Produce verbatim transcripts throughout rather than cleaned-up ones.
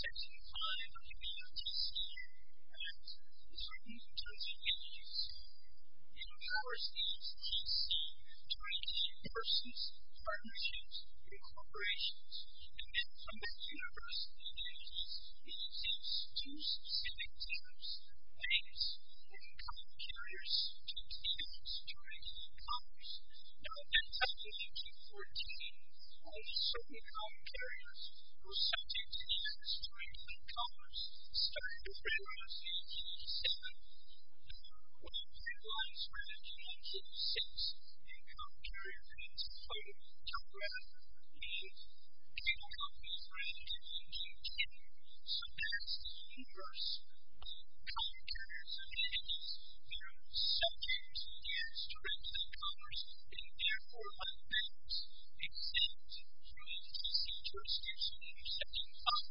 Section five of the U T C Act is written in terms of entities. It empowers the U T C to regulate persons, partnerships, and corporations, and then from that universe of entities, it exempts two specific types: banks and common carriers to entities to regulate commerce. Now, at that time in nineteen fourteen, only certain common carriers were subject to the acts to regulate commerce, starting with railroads in eighteen eighty-seven, when pipelines were added in nineteen oh six, and common carrier rates from telegraph and cable companies were added in nineteen ten. So that's the universe of common carriers and entities that are subject to the acts to regulate commerce, and therefore, like banks, exempt from U T C jurisdiction under Section five.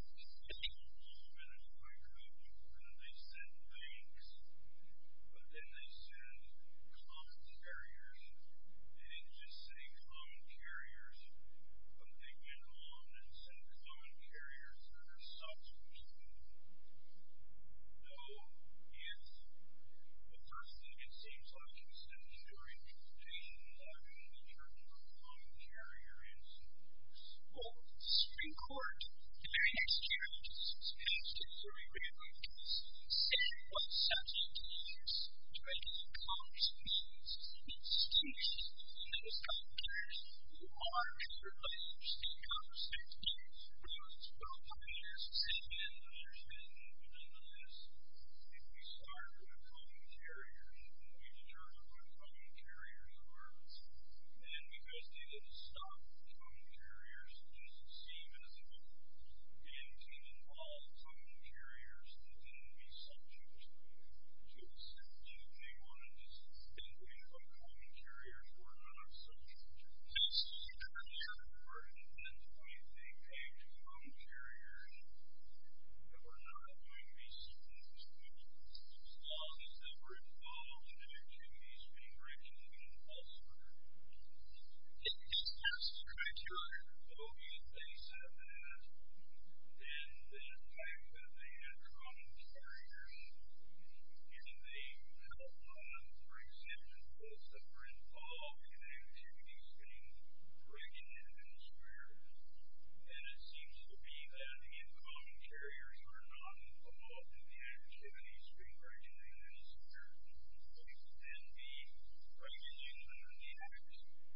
Well, the Supreme Court, the very next year, just passed a very railroad case, said what subject to the acts to regulate commerce means. It distinguished between those common carriers who are covered by the Interstate Commerce Act and railroads, well, pioneers, said that others didn't. Nonetheless, if we start with common carriers, we determine what common carriers are, then because they didn't stop common carriers, it doesn't seem as if anything involved common carriers that didn't be subject to the statute. They wanted to distinguish what common carriers were not subject to. That's the earlier version, and I think pegged common carriers that were not going to be subject to it, as long as they were involved in activities being regulated elsewhere. It is absolutely correct, Your Honor. So if they said that, then the fact that they had common carriers and they held on, for example, those that were involved in activities being regulated elsewhere, then it seems to be that if common carriers are not involved in the activities being regulated elsewhere, they would then be regulated under the Act.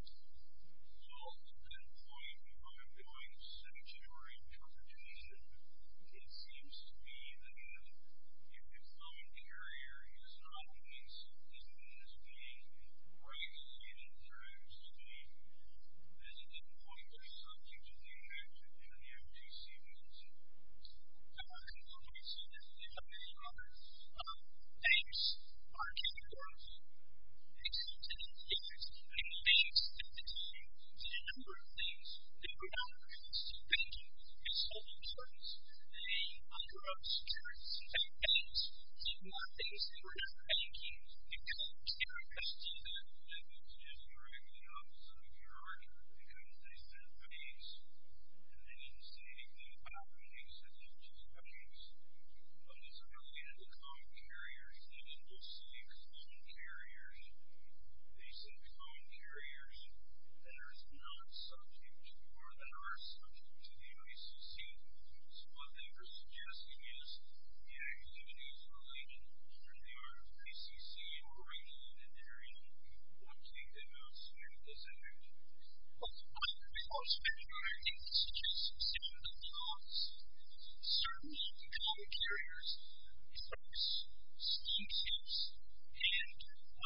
So at that point, if I'm doing statutory interpretation, it seems to me that if a common carrier is not doing something that is being regulated through state, then at that point they're subject to the Act and the F T C means it. I'm not going to go into some of this, if I may, Your Honor. Banks are categorically exempted in the Act, and the banks at the time did a number of things that were not related to banking as health insurance. They underwrote securities. In fact, banks did more things that were not banking because they were custody of that. That was just directly opposite of your argument, because they said banks, and they didn't say anything about banks as if just banks. But as it related to common carriers, they didn't just say common carriers. They said common carriers that are not subject or that are subject to the I C C. So what they were suggesting is the activities related under the I C C or regulated area would take them outside of this Act. Well, I would also mention, Your Honor, I think this suggests some of the laws. Certainly, the common carriers, folks, steamships, and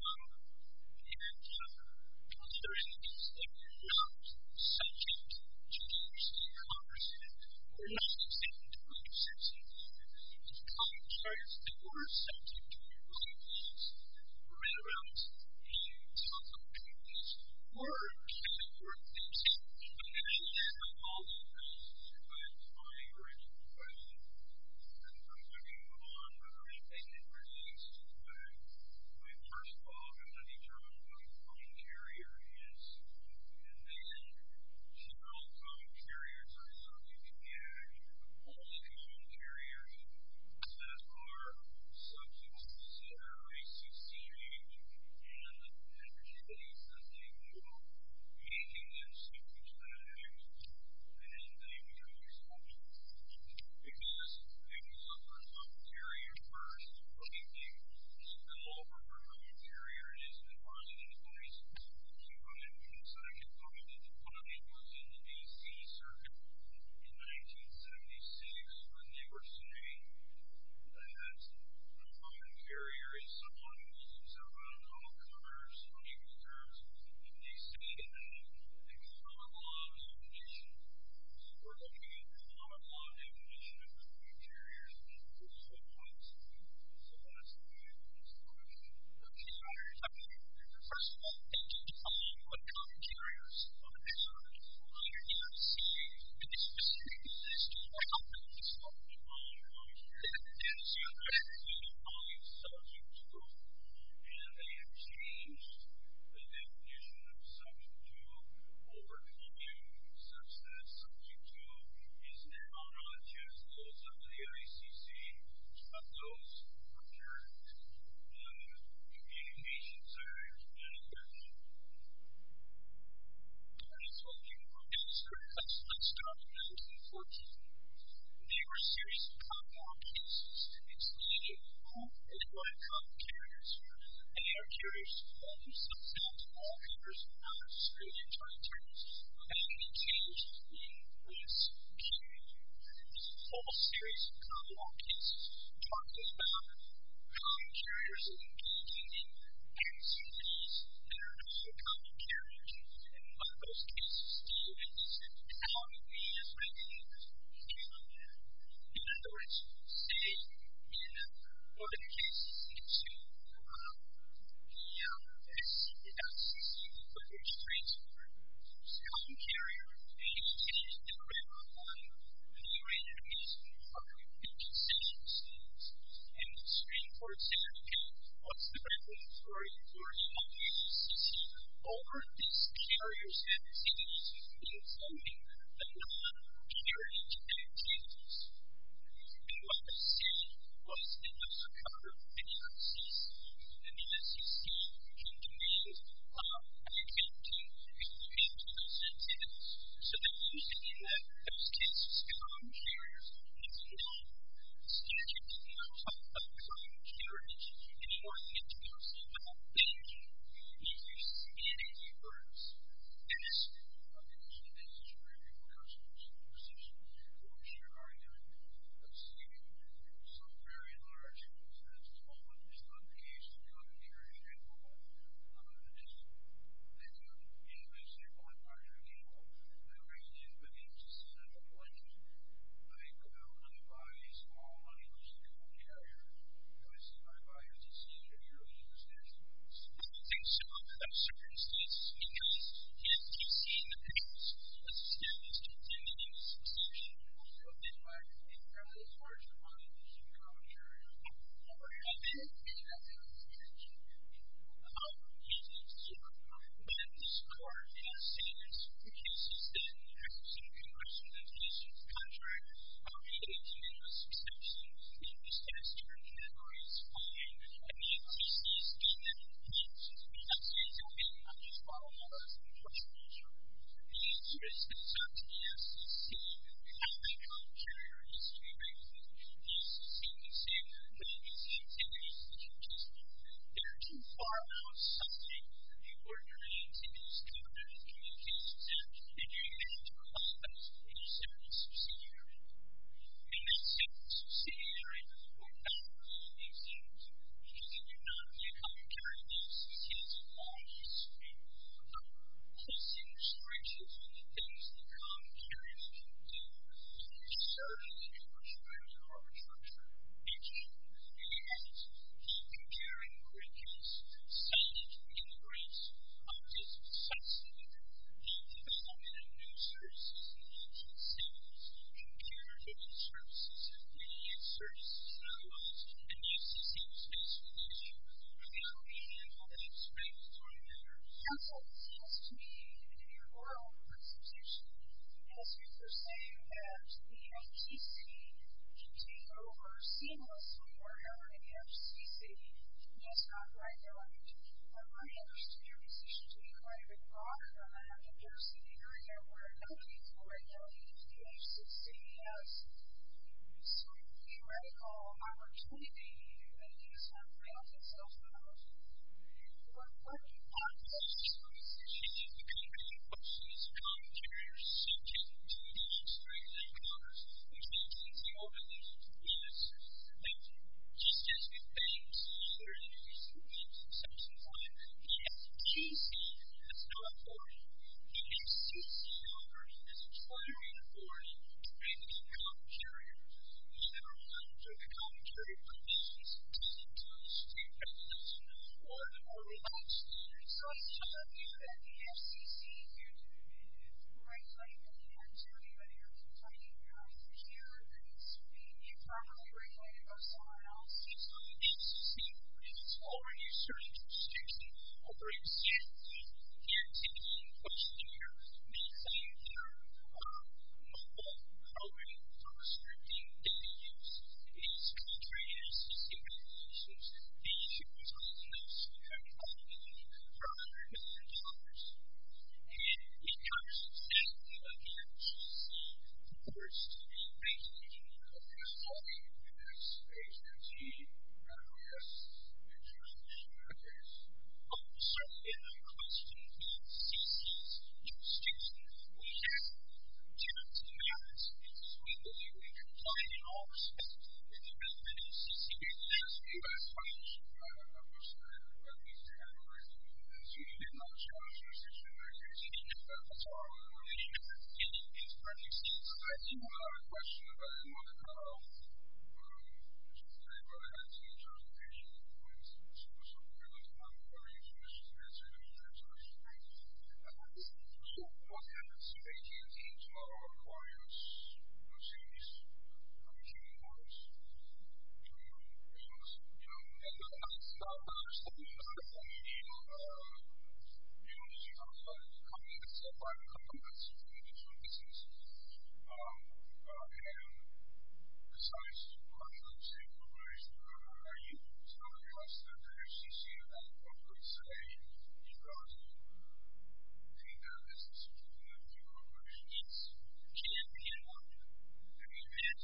and other entities that were not subject to the Interstate Commerce Act were not exempt under Section five. The common carriers that were subject to it, like these railroads and telephone companies, were categorically exempt. And I have all of those. But my original question, and I'm going to move on, but I think it relates to the fact that, first of all, I'm going to determine what a common carrier is, and then general common carriers are subject to the Act. Only common carriers concerning jurisdiction over exactly the activity in question here may claim their mobile program for restricting data use is contrary to S E C regulations. The issue was causing those who have liability for one hundred million dollars. And in Congress exactly what the F T C purports to be regulating. Because talking is H and T acquiesce in jurisdiction in that case. Well, certainly in the question of the F C C's jurisdiction, we have turned to the merits because we believe we comply in all respects with the relevant F C C regulations. You guys find a person that needs to analyze it. So you did not challenge jurisdiction in that case. We did not. That's all I want to know. We did not. And it makes perfect sense. I do have a question that I didn't want to cut off. Which is today, but I had some justification points. So I'm very interested in answering those jurisdictions. So what happens if A T and T tomorrow acquires a series of human models? Because, you know, and that's not understanding that the only deal, you know, as you talk about it, the company that's a private company that's doing its own business. And besides contract state corporation, are you telling us that the F C C at that point would say you've got to take that business to the new corporation? Yes. Can and would. I mean, and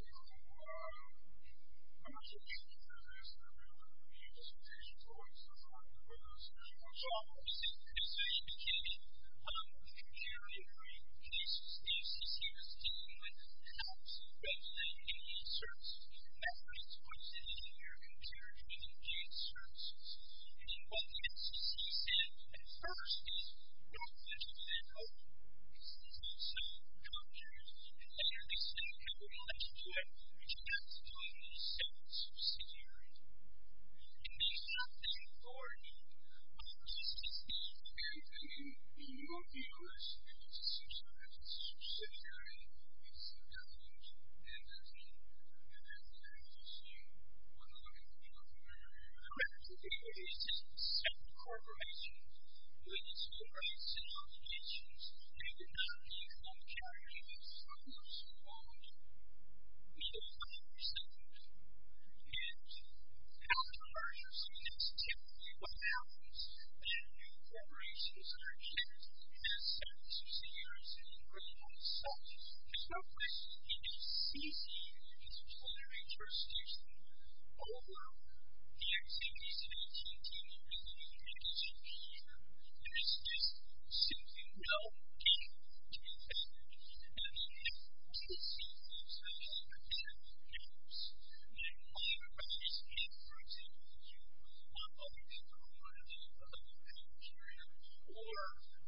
I'm not sure if you can answer that, but would you justification for what's the thought for those issues? Well, as I indicated, the computer inquiry cases, the F C C was dealing with how to regulate any services. That's what it's supposed to do in your computer driven data services. And what the F C C said at first is, well, let's do that code. This is also computers. And later they said, okay, we're going to let you do it, but you have to do it in a separate subsidiary. And they have the authority just as the And in your view, if it's a subsidiary, it's a definite entity, and then the F C C would not be looking very, very good. correct. It is just a separate corporation with its own rights and obligations. They would not be a home carrier. If it's one hundred percent owned, We don't one hundred percent own it. And after merger, so that's typically what happens, that new corporations are kept as separate subsidiaries and ingrained on the site. There's no question that the F C C has plenary jurisdiction over the activities of A T and T and the communication here. And there's just simply no need to be favored. And the F C C feels that all of that knows that might arise if, for example, you want other people who want to do a home carrier or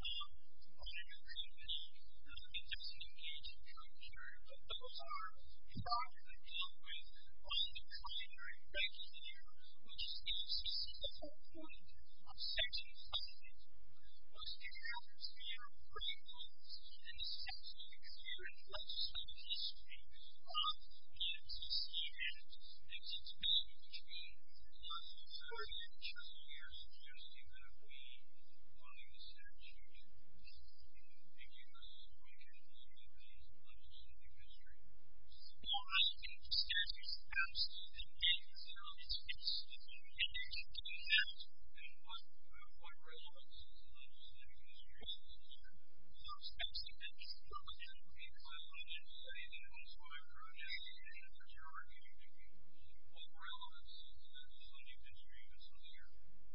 on a new company that doesn't engage in home carrier. But those are properly dealt with on the primary regulator, which is the F C C. The whole point of Section five was to have clear frameworks, and this is absolutely clear in the legislative history of the F C C Act. It's been between forty and fifty years. suggesting that we, following the statute, ambiguous when it comes to the legislative history. Well, I think the statute is absolutely clear on its face. And they should do that. And what, what relevance is the legislative history? Well, especially that it's relevant. Because I didn't say that it was what I've heard and that you're arguing with me. What relevance is the legislative history of this here?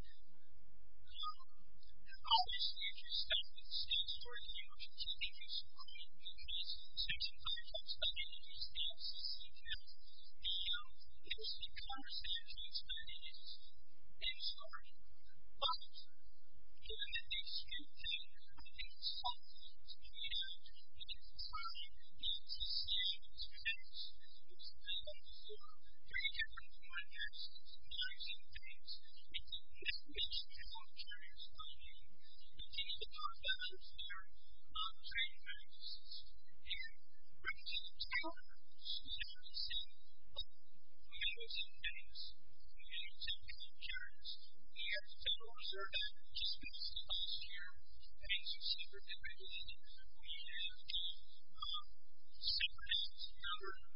Obviously, if you're stuck with the statutory language, which I think is great, because Section five talks about entities the F C C can have. The, um, it was the Congress statutes, but it is and started. But, given that they skewed things, I think it's helpful to point out that at the time the F C C Act was passed, it was built on the floor, very different from what it has since nine things. It didn't mention home carriers by name. It didn't even talk about unfair trade practices. And Representative Taylor stood out and said, look, we know it's in things. We know it's in home carriers. We have to tell observe that just because last year, I mean, some secretly regulated, we have the separate number of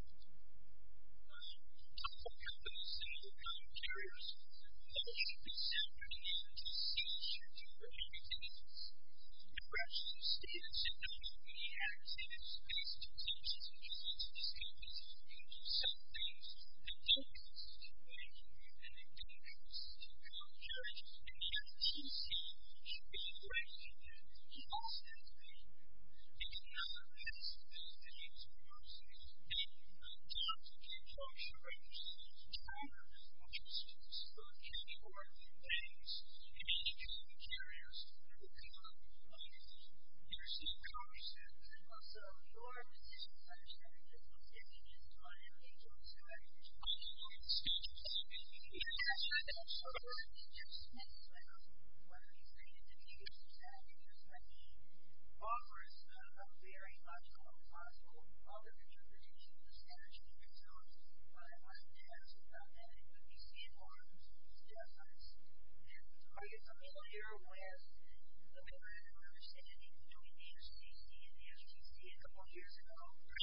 telephone companies and telecom carriers that should be separate in the F T C should do everything else. And perhaps the state has said, no, we have to say this based on assumptions and just to these companies who do some things that don't constitute banking and they don't constitute common carriage. And the F T C should be directing that. He also has to be. They do not have to be things worse. They don't get function representatives counter, which is for category things and any common carriers that will come under the years of Congress. So your position is understanding that the state is on an engagement strategy. I don't know if the state is on an engagement strategy. I'm sorry. Just to make this clear, what are you saying is an engagement strategy is when he offers a very logical and plausible other interpretation of the statute. And so what I wanted to ask about that, it would be seen more difference. And are you familiar with the memorandum of understanding between the F C C and the F T C a couple of years ago?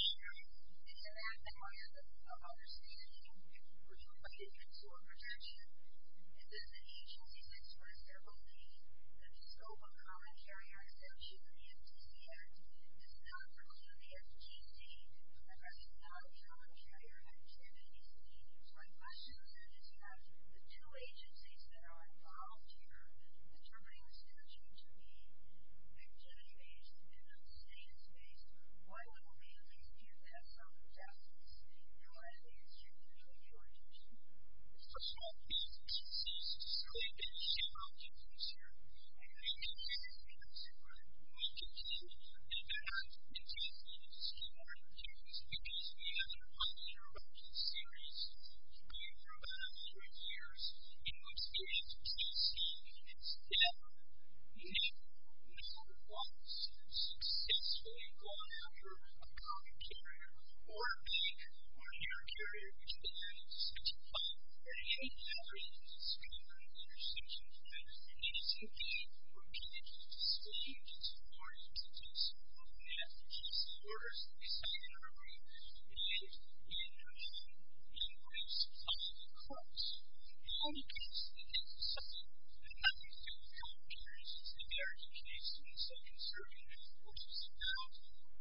And that memorandum of understanding, which related to consumer protection, it says that agencies express their belief that the scope of common carrier exemption in the F T C Act does not preclude the F T C from addressing non-common carrier activities. So my question then is, you have the two agencies that are involved here interpreting the statute to be activity-based and not status-based. Why wouldn't we at least give that some justice in light of the exchange between you and your student? First of all, the F T C is displaying the issue of difference here. And we continue to consider it. We continue and they're not intensely discussing our difference because we have an uninterrupted series going for about a hundred years in which the F T C has never, never, never once successfully gone after a common carrier or a bank or an air carrier which they had to specify or any other agencies covering the intersection of that. And it is indeed repeatedly displayed its authority to do so. And the F T C orders that we cite in our brief and in briefs filed in courts. The only case that they decide that nothing to do with common carriers is the American case in the Second Circuit, which is about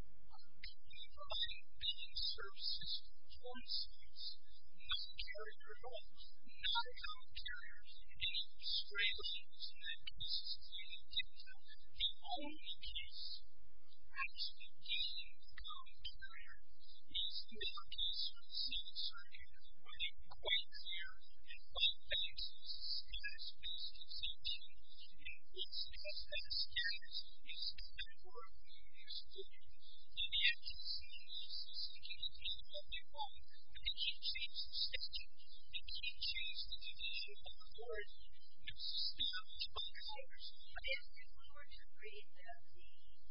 providing billing services for instance, not a carrier at all, not a common carrier. And it was stray language in that case is clearly different. The only case actually dealing with a common carrier is the Miller case from the Second Circuit where they were quite clear and five banks was a status-based exemption and its status is categorically excluded. And the F T C is thinking of doing what they want, but they can't change the statute. They can't change the division of authority. It's established by Congress. But if we were to read that the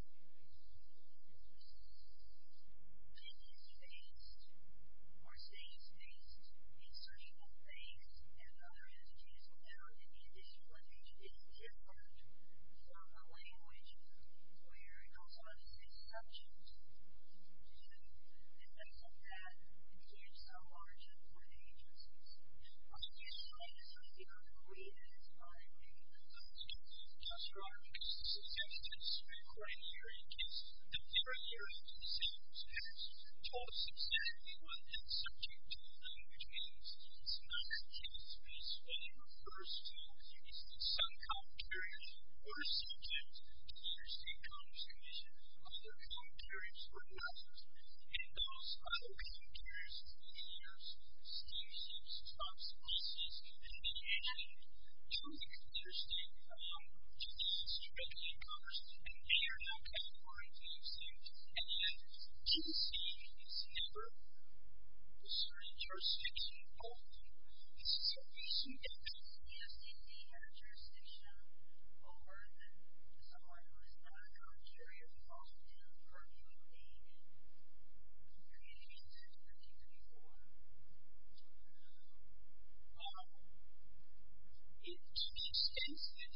business-based or status-based insertion of banks and other entities without any additional language is different from the language where it goes on to say subject to, and doesn't that give some margin for the agencies? Are you saying that some people agree that it's unambiguous? Just wrong, because this is evidence recording here in case the very year after the census has told us exactly what that subject to language means. It's not activity-based. What it refers to is that some common carriers were subject to the Interstate Commerce Commission. Other common carriers were not. And those other common carriers for years, steamships, trucks, buses, and aviation to the Interstate to the Interstate Commerce, and they are now categorically exempt. And yet, T C has never asserted jurisdiction over them. This is a recent event. The F C C had a jurisdiction over someone who is not a common carrier who falls within the purview of the Communications Act of nineteen thirty-four. It to the extent that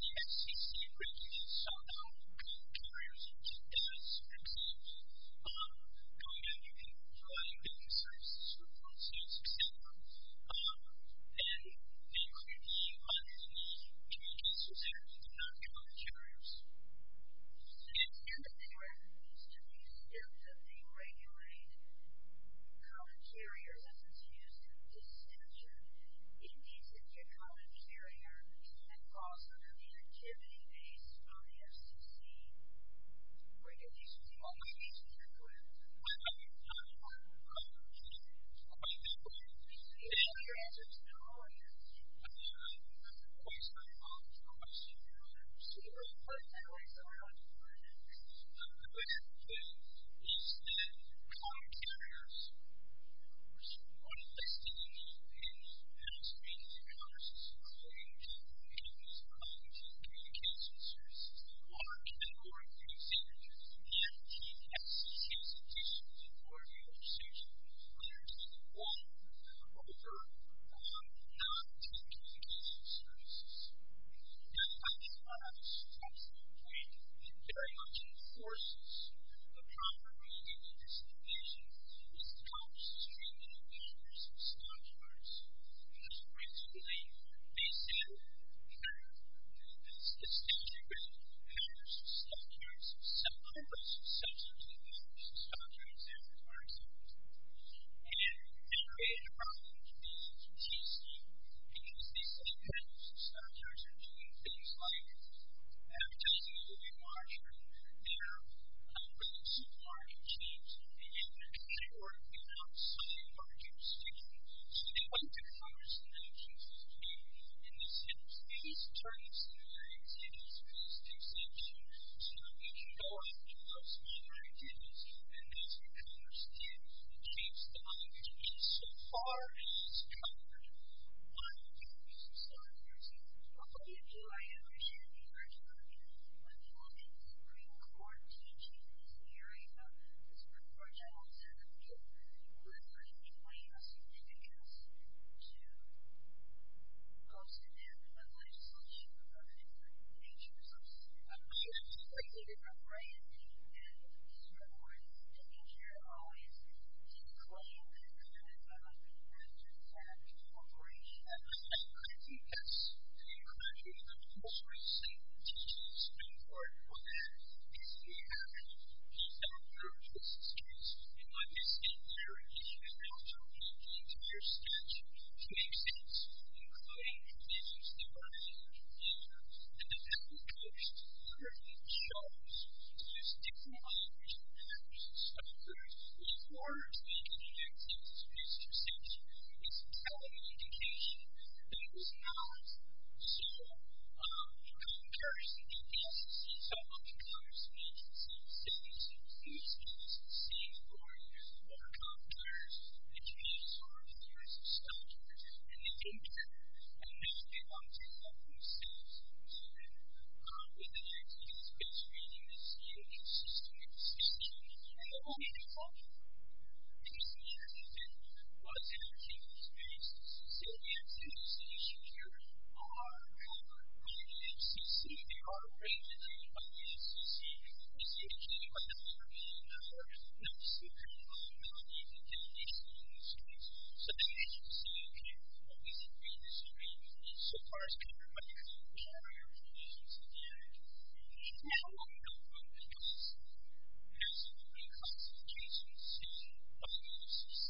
is covered by the business documents. Although you do, I appreciate the argument. When you look at the Supreme Court teaching in this area, the Supreme Court general said that it would explain the significance to post-event legislation of different natures. I mean, it's completely different, right? And the Supreme Court is taking care always to claim this kind of after-the-fact corporation. I think that's the inclusion of the most recent teaching of the Supreme Court on that is the average of federal justice case. And what they state there is you have to read the entire statute to make sense, including provisions that are in favor. And the Federal Coast literally chose to use different language and patterns and structures in order to make it an activity-based exception. It's a telling indication that it was not so in comparison to the S E C, so other Congress agencies, cities, and police agencies, the same authority over computers, education, or theories of stuff. And they came together, and now they want to help themselves with an activity-based reading that's inconsistent with the statute. And the only default piece of the was an activities-based. So the activities that issue here are covered by the F C C. They are regulated by the F C C. As indicated by the one hundred million dollars notice of criminality that they issued in this case. So the agency, okay, what we think we disagree insofar as covered by the carrier provisions of the Act. Now, what we don't know because as a reclassification decision by the F C C,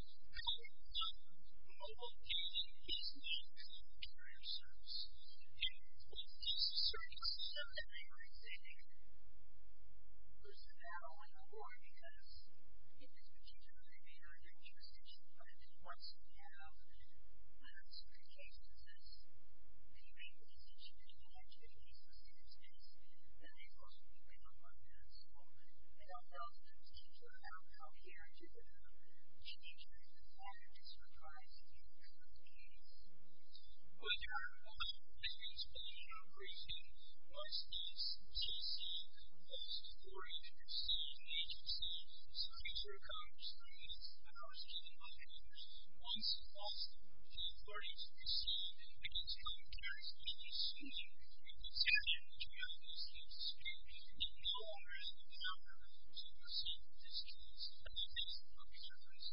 mobile data is not covered carrier service. And what this is certainly something they were saying was a battle in the war because in this particular area, their jurisdiction, but once you have certain cases as they make the decision between activities and standards-based, then they most likely don't want that. So I don't know if this particular outcome here to the change in the matter disregards the outcome of the case. Well, your explanation of briefing was this T C was authority to proceed an agency subject to Congress through its powers given by Congress. Once it lost the authority to proceed against common carriers, it was assuming it was action which we obviously dispute. It no longer has the power to proceed with this case. I think that's the purpose of this.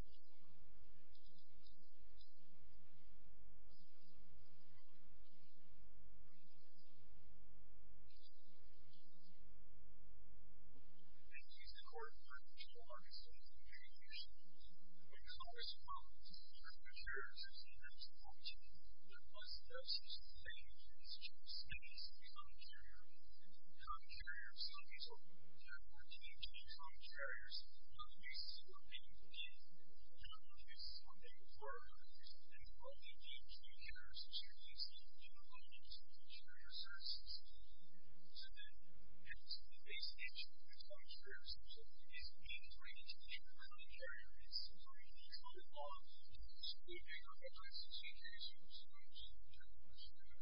Thank you, the court, for Joe Arkansas' communication. When Congress votes for the carriers, it's an absolute function. There must be a system that is just space for common carrier. Common carriers, some of these are fourteen common carriers on the basis of what they did, not on the basis of what they were. And the only key carriers is your needs to include carrier services. So then, it's the basic issue with common carriers. So it's being trained to be a common carrier. It's through the common law. It's being a common carrier. It's being a common carrier.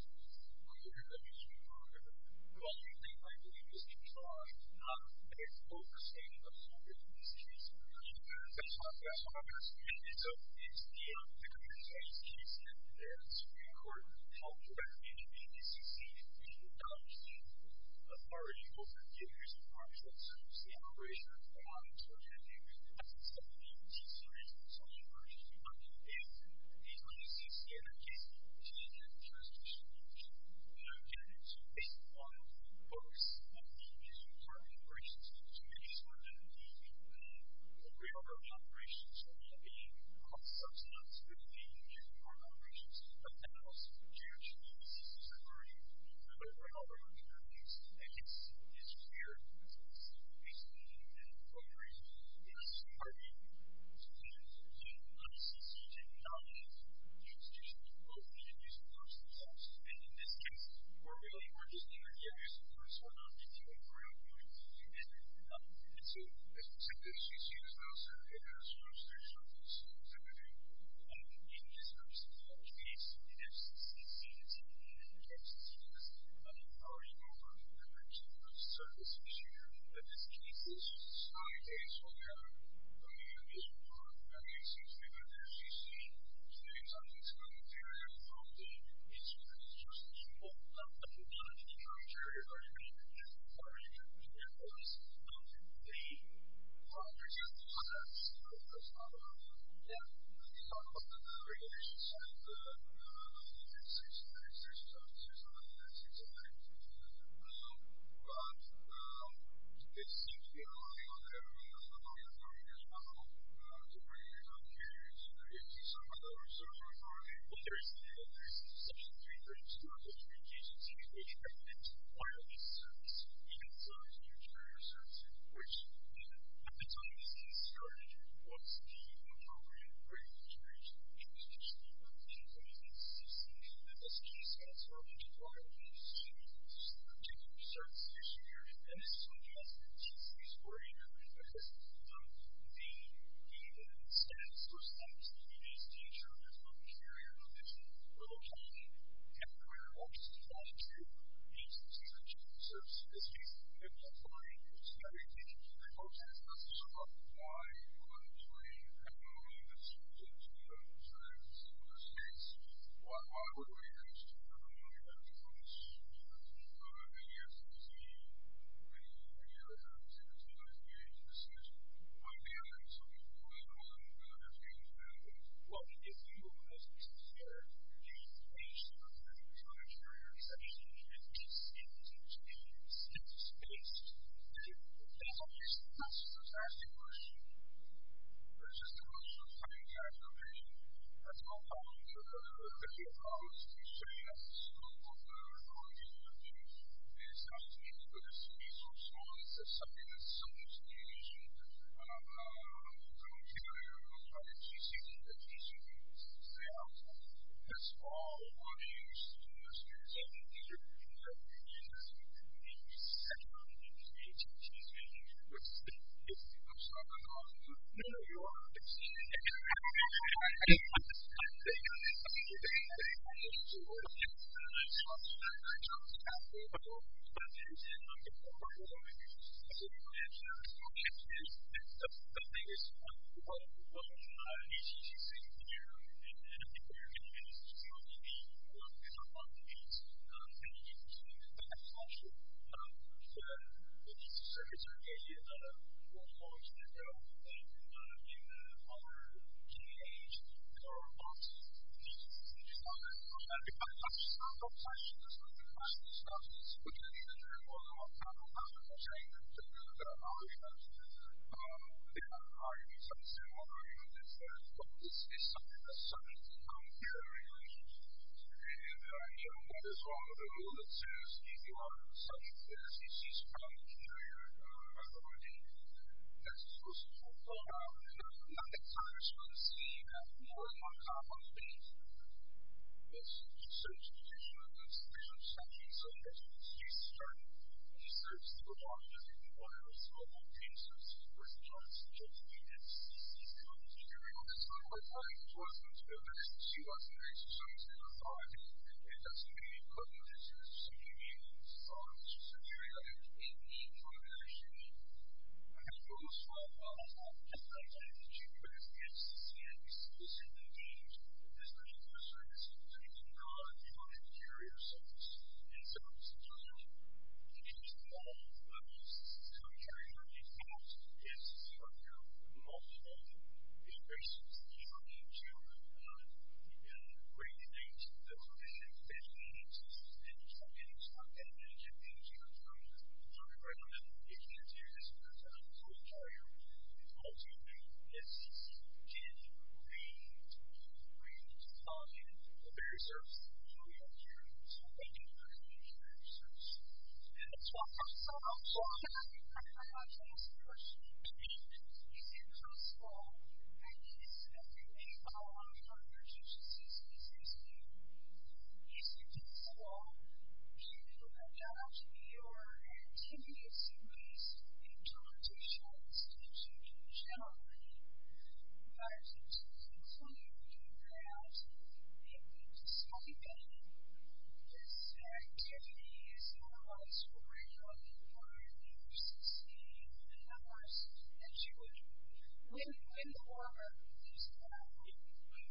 Well, you think I believe this because it's overstating the whole of this case. That's what I'm asking. And so it's the common carriers case that the Supreme Court helped directly to the S E C in establishing authority over the carriers of commercial service, the operation of the law, and so attending as a step in the T C reasons on the version of the case. These are the C C in that case. Changing the jurisdiction based on the focus of the Department of Operations to make sure that the railroad operations are not being cross-subsidized with the Department of Operations, but that also change the C C's authority for the railroad companies. And it's clear, basically, that the operations regulations said that it's six six officers on that six event. But it seems to be relying on everyone else allowing authority as well to bring in other carriers. Is there some other reserve authority? Well, there's Section three thirty-two of the Communications Act, which regulates wireless service, even service to carrier service, which at the time this case started was the appropriate regulatory jurisdiction. And so it's essentially that this case has already acquired this particular service issue here. And this is what the S F T C is worried about, because the status or status of the nature of this carrier provision will apply everywhere, almost apply to agencies that choose to serve this case. It will apply to everything. I hope that's not so about why voluntary technology that's used to serve this case. Why would we use technology that becomes any S F T C, any other activity that is being dismissed on the evidence of the law and the F D A? Well, if you consider the nature of the carrier exception, it is status-based. That's obviously not a drastic question. It's just a question of having the activation. That's no problem. The key problem is to say that the scope of the authority is not to be put as so small as something that's subject to litigation. I don't care how the G C that G C can say out. That's all what it is to do this case. So these are the opinions in the second of the A T T is making, which is that if I'm sorry, no, no, you are. It's I think they need to work with the jobs that are jobs that we will but it's in the corporate world. So the thing is, what A T T is saying here, and I think what you're getting at is just how the work is on the needs and the needs to the agriculture. The needs of circuits are getting more laws that go in the other G H, there are lots of needs and just on that. It's not a question. It's not a question. It's not just looking at the other more than one time. I'm saying that the argument, the argument, some say one argument is that this is something that's subject to common carrier regulations. And, you know, what is wrong with the rule that says if you are subject to the S E C's common carrier authority, that's supposed to fulfill out. Not that Congress wouldn't see that more than one cop on the beat. It's just a situation of institutional statute. So that's what this case started. He serves the law just in wireless mobile cases where he tries to just be S E C's common carrier. That's not quite right. It wasn't. The S E C wasn't exercising authority. It doesn't mean he couldn't. It just simply means it's just an area that it needs to actually have rules for. And I think that you could as the S E C explicitly deemed this particular service to be non-common carrier service. And so it's not any form of common carrier. In fact, the S E C went through multiple iterations in trying to regulate the provision of federal agencies and it's not that many campaigns you have from the government. You can't do this with a common carrier. Ultimately, the S E C did redefine the very service that we have here. So thank you for coming to the service. And that's why I'm so happy. I'd like to ask a question. Is it possible that this may follow on from your agency's business? Is it possible to adopt your continuous-based interpretation of the statute generally, but to conclude that despite this activity is otherwise regulated by the F C C, in other words, that you would win the war over this problem?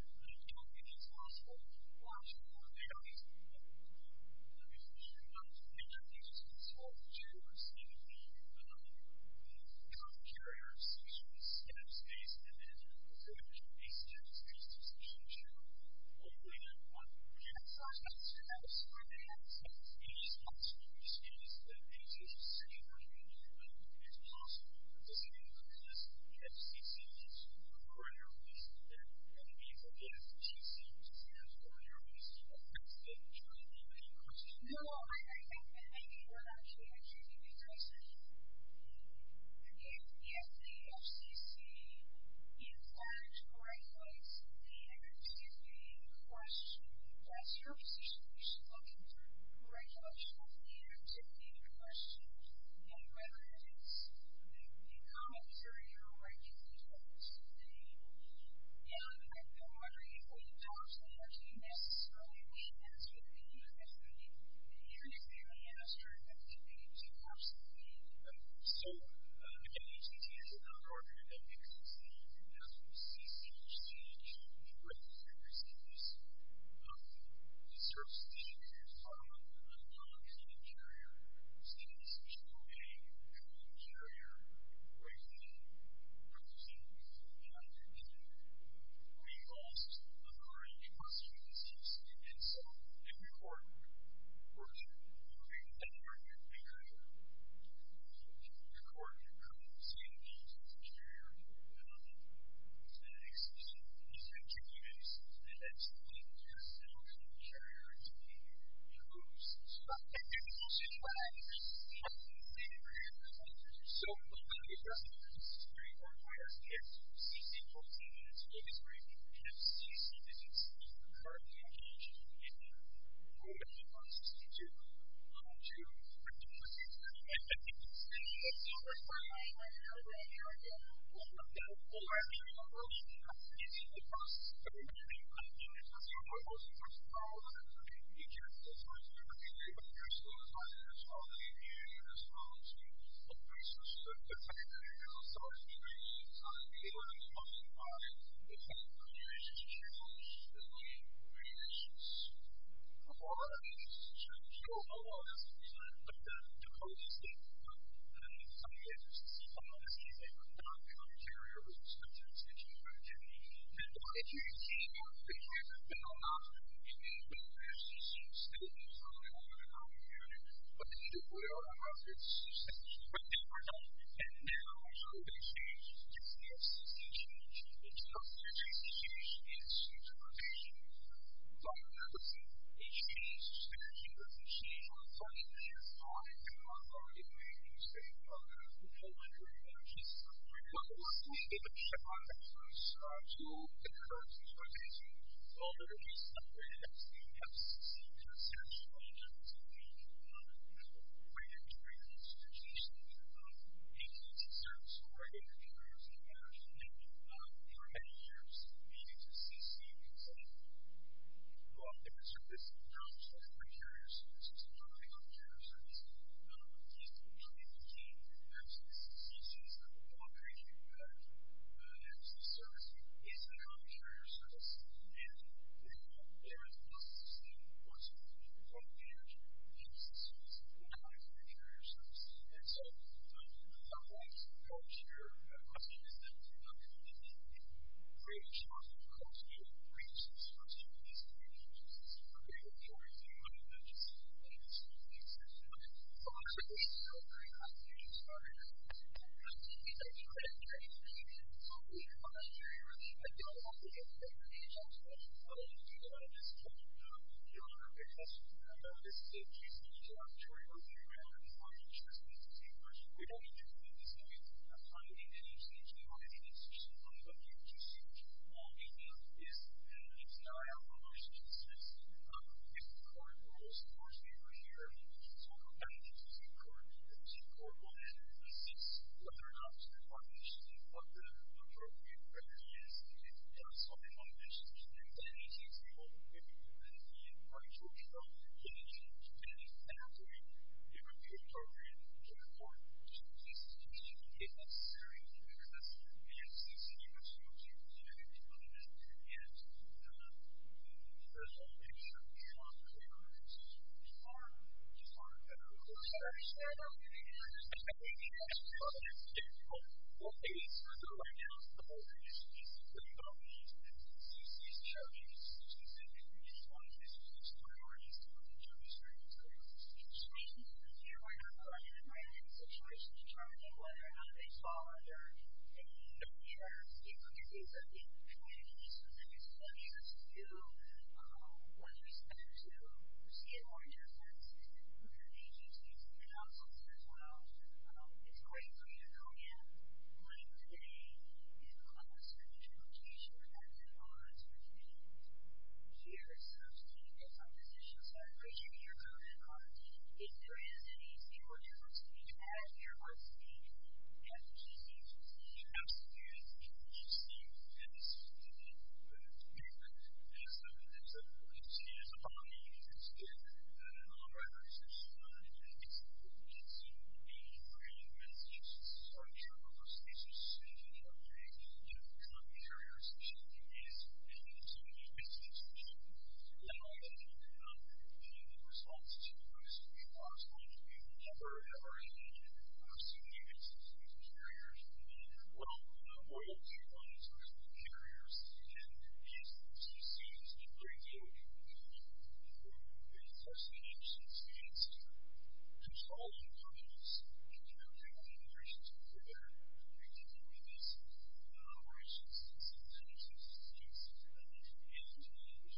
Thank you.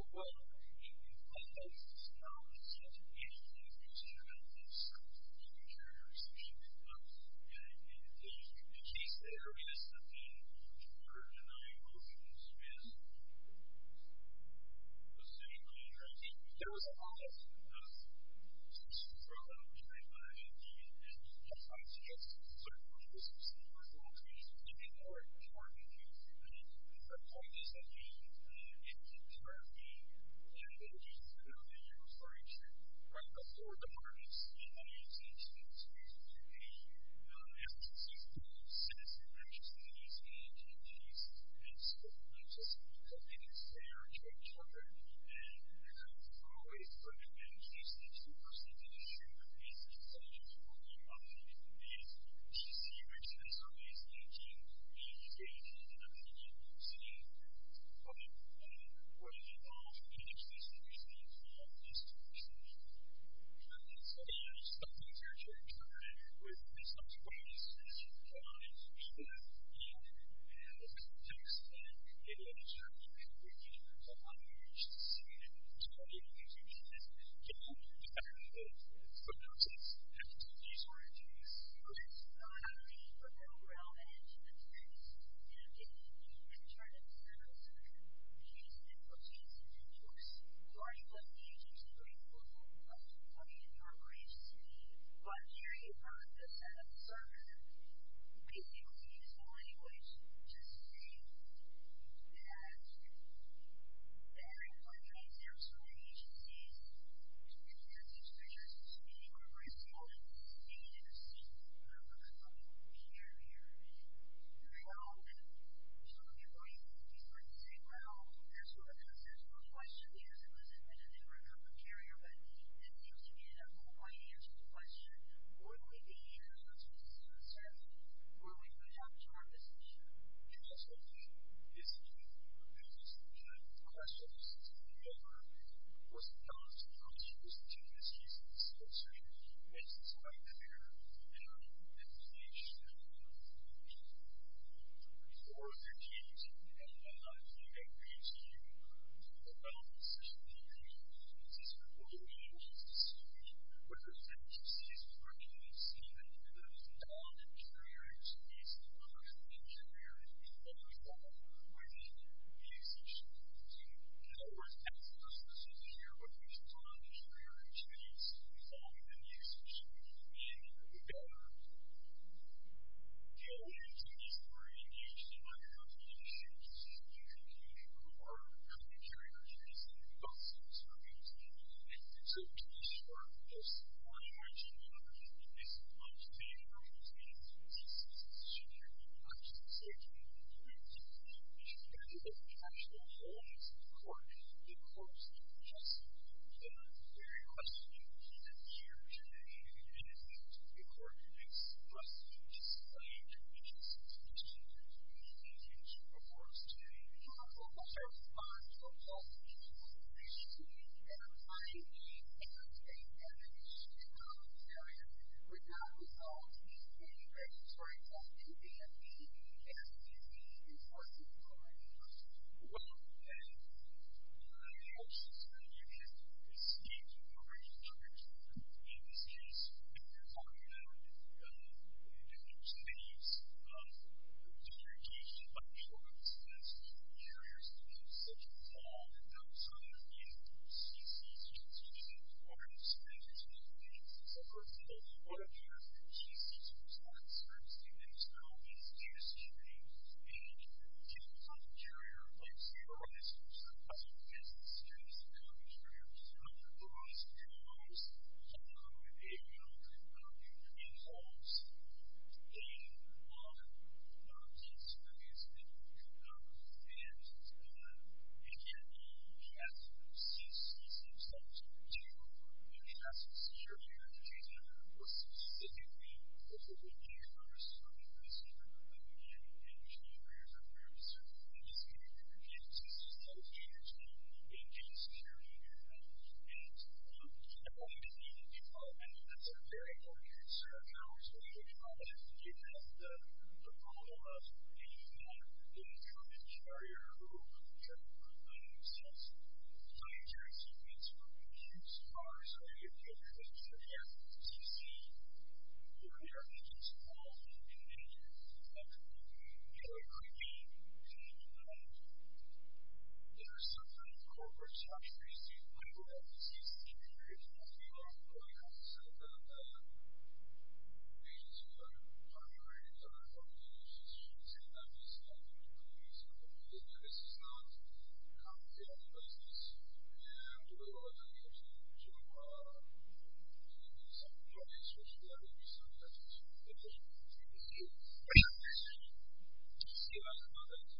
Well, I think it's not just anything that's about this carrier section. The case there is that the for denying motions is the city contract. There was a lot of from during the and I suggest certain business and personal trees to be more important. The point is that the T-R-V and the G-F-O that you're referring to right before the markets in the United States the F T C says actually these entities and so it's just because it is fair to interpret and throw away from it in case the two percent issue is intelligence ruling on the T C which is on these eighteen eighty-eight in opinion saying what it what it involves in each case that we see all institutions. And so there's something here to interpret it with in such ways as you can even if in the context and in the insurance we need a language to see it to be executed given the fact that footnotes have to these origins. But they're relevant to the text and in terms of case implications of course already was the agency grateful of the incorporation but here you've heard the set of service basically use the language to say that the hearing point transfers from the agencies and these measures to be grateful and status of a carrier. I know that some of you might say, well, there's sort of a central question because it was admitted they were a common carrier, but it seems to be a quite answered question. Would we be in a hospital service? Would we put out to our position? And also, is the question is whoever was not supposed to was to this case in this case makes this quite clear in our information for the case and I think I agree to you about the decision that you're making. This is what we need to decide whether the agency is working to see that the non-carrier agencies are a carrier in every form within the agency. In other words, as opposed to here what we should call non-carrier agencies fall within the agency and the governor. The only agencies who are engaged in non-carrier issues you can who are non-carrier agencies in both sides of the agency. And so to be sure this language is understanding or understanding this position here. I just say to you that the actual holdings of the court the court just the very question that here today is the court expressed displayed its position in the issue before us today. What's your response to a policy issue that applying and a definition of non-carrier would not result in any regulatory testing via the F C C enforcement authority? Well, and I also said you can see the regulatory in this case if you're talking about different states of different engaged by insurance as carriers such as all outside of the F C C's jurisdiction or in the standards of the agency. So for example, one of your G C's responses to this bill is data security and typical type of carrier like Superwise as a business security security carrier Superwise involves a involves data on case studies and and again the F C C's themselves to address security of the data was specifically for the carriers of the business and industry carriers of carriers. So in this case, the agencies themselves carriers in data security and I believe that the development that's a very important concern now is what you would call it given the the problem of a non-incumbent carrier who can themselves military secrets or use cars or any of the other things that the F C C ordinarily gets involved in. You know, it could be there are some kind of corporate structures to label F C C secrets and that's the ongoing concept of the agencies that are primary and other organizations should say that this is not police or this is not complicated business and we will attempt to to uh some place which there will be some business division. See what I love it.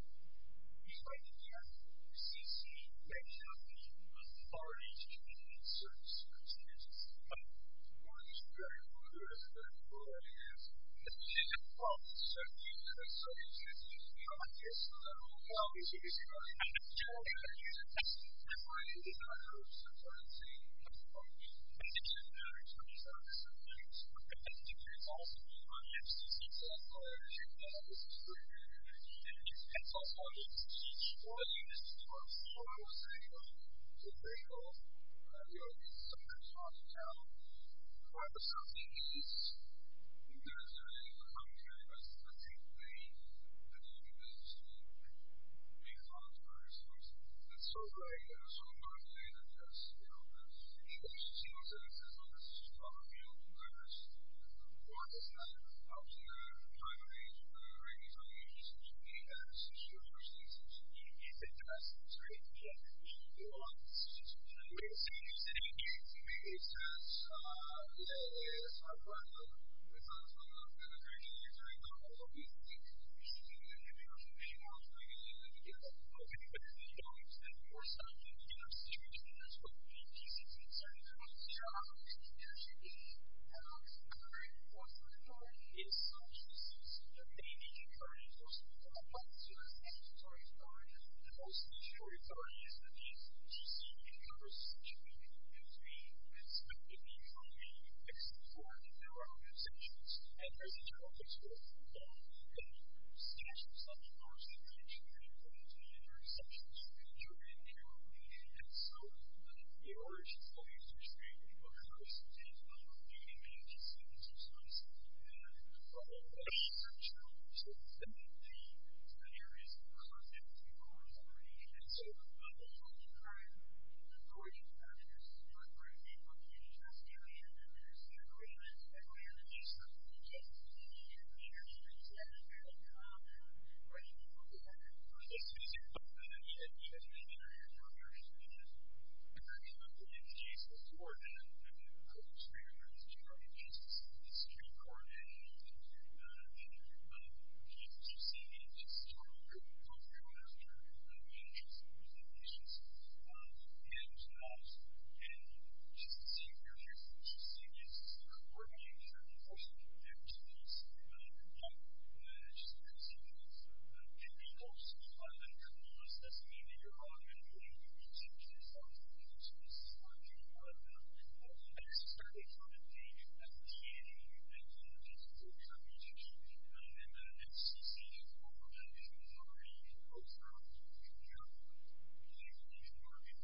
You find that the F C C may have the authority to commit in certain circumstances, but one is very good as a very good is that you have problems certainly in a circumstances not like this so that all the obvious you can go and use a test and find it in other sometimes saying problems and it doesn't matter to me so this is things but I think it's also on the F C C side of ownership that this is very good and it's also on the F C C spoiling this is what I was saying about the critical you know sometimes hard to tell whether something is military or commentary but I think they the doing business will be hard for ourselves it's so great and so motivated as you know English single sentences on this is just on the field others one is not up to the time of age of the regulatory agencies we have decisions or things if it does it's great yeah we do a lot of decisions and we can see use it again maybe it says uh yeah it is our brother with us on the penetration during the whole we think we should do it if you're many more regulation and we get that okay but if you don't extend more stuff and you get a situation that's what the P C is concerned about job there should be um current enforcement authority in some cases there may be current enforcement authority but it's your statutory authority the most statutory authority is that the P C covers essentially every aspect of the economy except for their organizations and there's a general principle of law that statutes like the North Carolina and their exceptions to the jury and their and so in order to fully illustrate what Congress did on reviewing the P C exercise and from a research to defend the areas of conflict with law authority and so the current authority factors for example the interest area and there's the agreement that we have the use of the case and the interest that is very common right now I guess you can put that in even even in the area of Congress which is in the case before that the court was recognized to our justice the Supreme Court and the P C C and just sort of go through after the interest issues and and just the same here here's the P C C against the court being for enforcement activities just because it can be most unless doesn't mean that you're automatically exempted from so this is one thing but I guess starting from the page F D A and just the computation and the F C C for prevention authority both from you know the market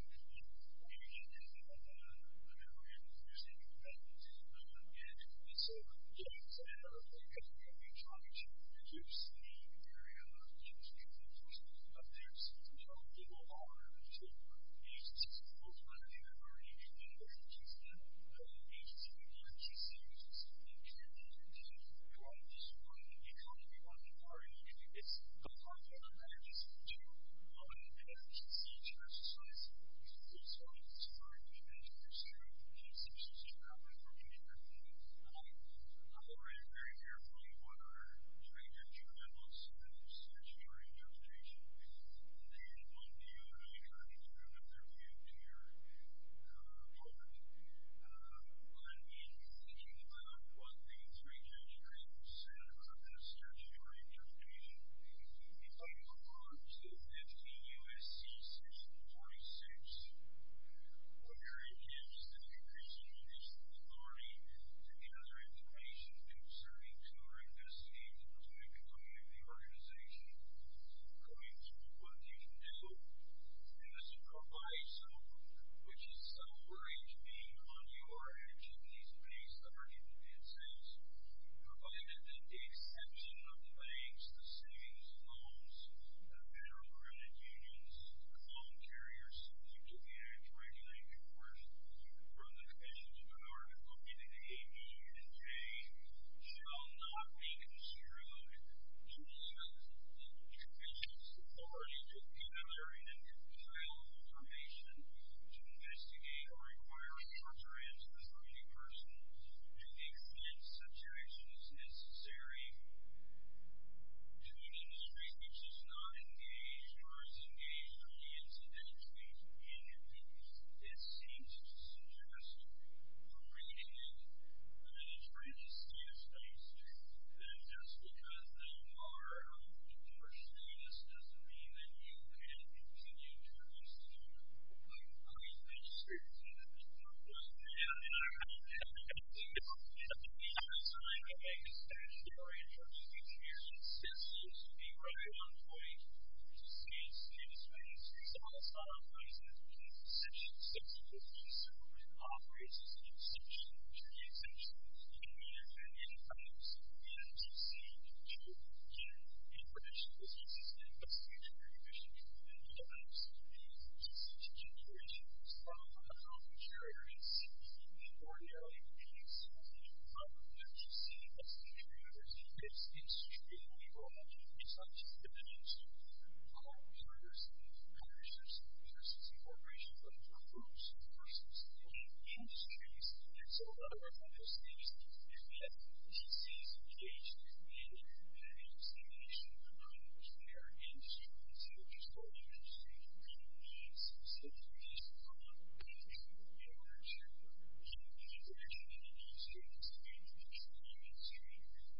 and so yeah so another thing that we're going to be trying to reduce the area of enforcement of there's you know legal law to agencies both by the authority and the agencies that the agency and the P C which is intended to go on this one the economy one authority it's the part of the just to go on and agency to exercise full sort of authority and to pursue the exceptions to that information I'm very, very carefully what are triggered juvenile one point to state status ministries also operates as Section six fifty, so it operates as an exception to the exemption in the event any claims the N T C to get information diseases and investigatory efficiency and development the usage calculations from a common carrier and see the ordinarily these from N T C investigatory efficiency. It's extremely broad. It's not just limited to all partners, partnerships versus corporations, but for groups versus industries. And so a lot of our focus is if the N T C is engaged in an examination of their industry, so just for the industry, it needs some information from them in order to get the information that it needs to investigate the industry.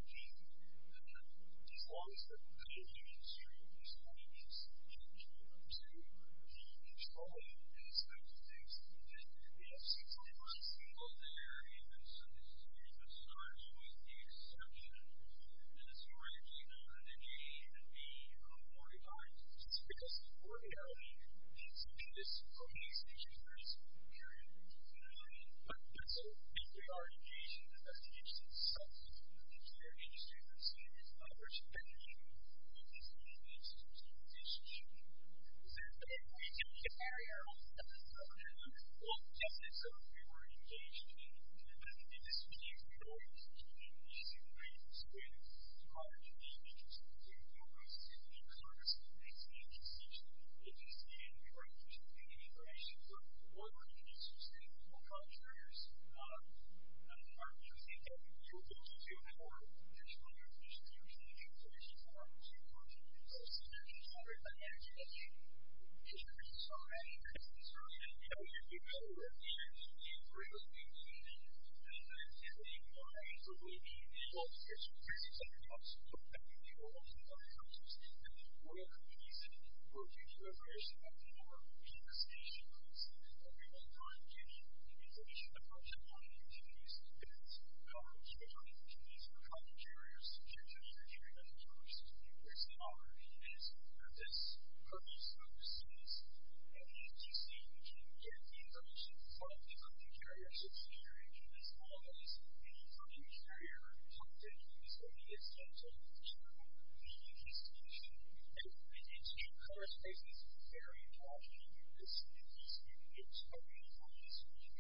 As long as the industry is running its to the controlling aspect of things, then the F C C is single there, even so it starts with the exception that is already known in A and B forty-five. It's because ordinarily the exception is for these issues period. But so if we are engaged in investigations of the entire industry, then so it is others pending with this needs to issue. Is that if we can carry our own stuff well, yes, and so if we were engaged in in this meeting, we would always be using ways with our individuals to focus in Congress and things in the station agency and we were getting information for what our users and what contractors uh, are using that we were able to do more additional information to use the information for our consumers. So it's already been actually increased already. It's really, you know, if you go with the we agree with the union and the activity more actively be able to get some crazy something else that we do all the other countries. And the more reason for future information about the more manifestations that we will find getting information about technology activities is our future activities for common carriers, future security managers, where's the honor is this purpose of the cities and the N T C can get the information from the common carrier security as long as any common carrier content is going to get sent to the investigation. And it's in course basis very broadly this is it's probably for this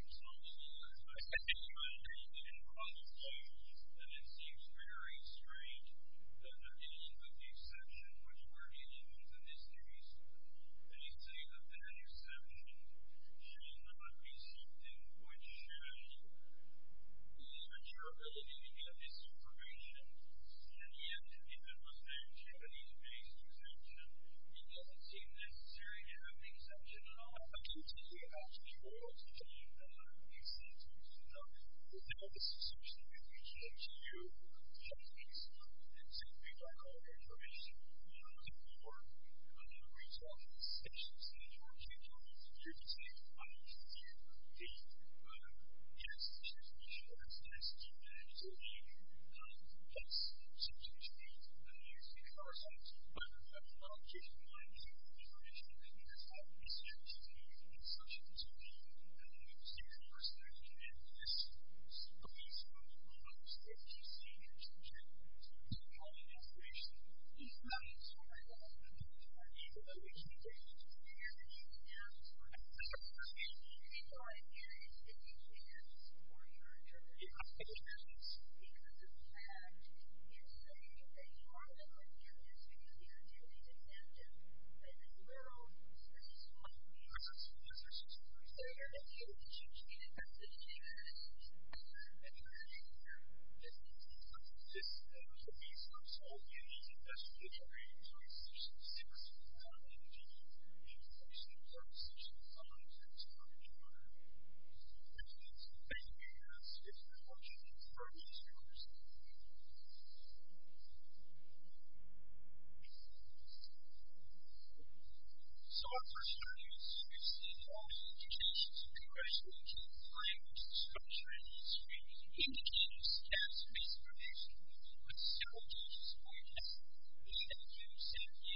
I think it's really and probably that it seems very strange that they're dealing with the exception which we're dealing with in this case. They say that that exception should not be something which should limit your ability to get this information. And yet, if it was an activities-based exemption, it doesn't seem necessary to have the exception at all. I can tell you about the oil to tell you that exception is enough. Without this exception, if we came to you and said we'd like all the information for retail stations and for people you can say, I don't think you the yes, the information that's necessary and so the that's something to be used in our sites. But I'll give you one information because I research the exceptions to be standard personality and this police of the F T C and all the information is not so very well even though we keep it here and here for people in here is fifty years for your interpretation because of the fact it's saying that you are limited in this because the activity is exempted but the little space might be so you're the huge huge position this police of all unions investigatory section six of the information services on its order. Thank you. It's a question for these viewers. So our first study is using all the indications of congressional language structure in each screen indicating status of information with several digits point S. E W said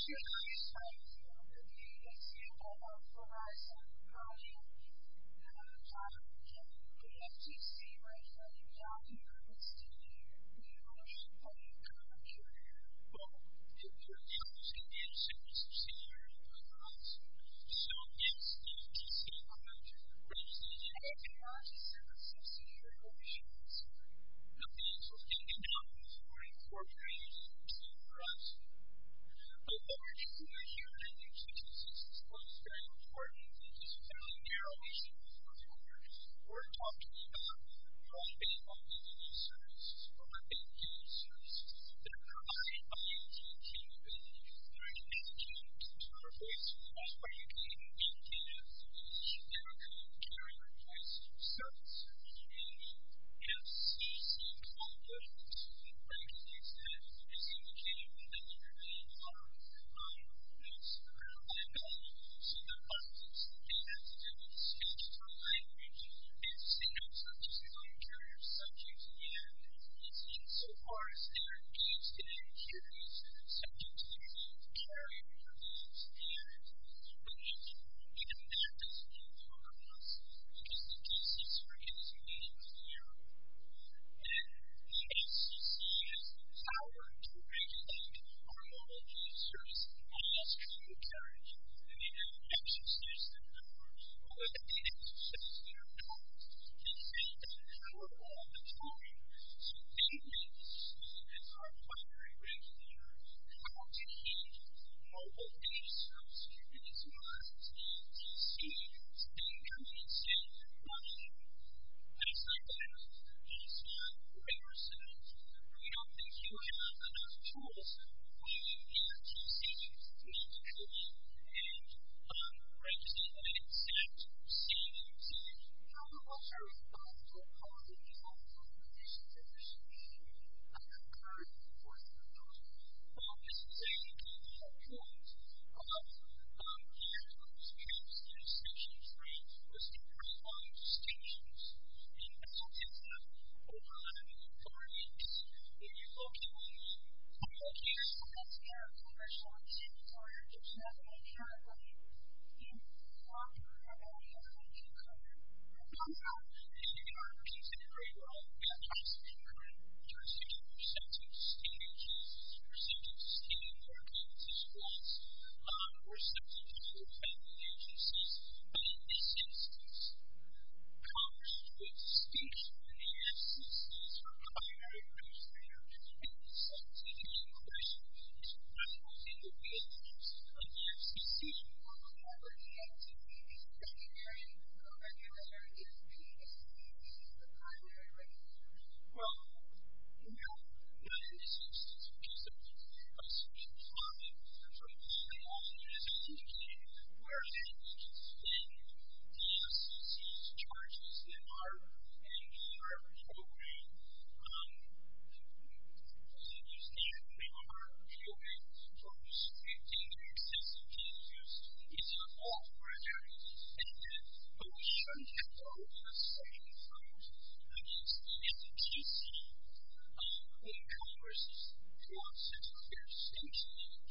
Congress wants to clear distinction